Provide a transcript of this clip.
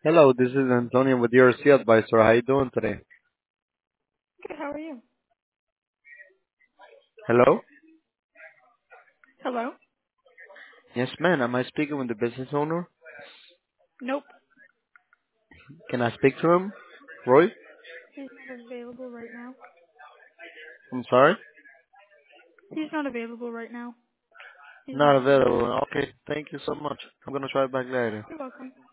Hello, this is Antonio with your C Advisor. How you doing today? Good. How are you? Hello? Hello? Yes, ma'am. Am I speaking with the business owner? Nope. Can I speak to him? Roy? He's not available right now. I'm sorry? He's not available right now. He's Not not. available. Okay, thank you so much. I'm gonna try back later. You're welcome.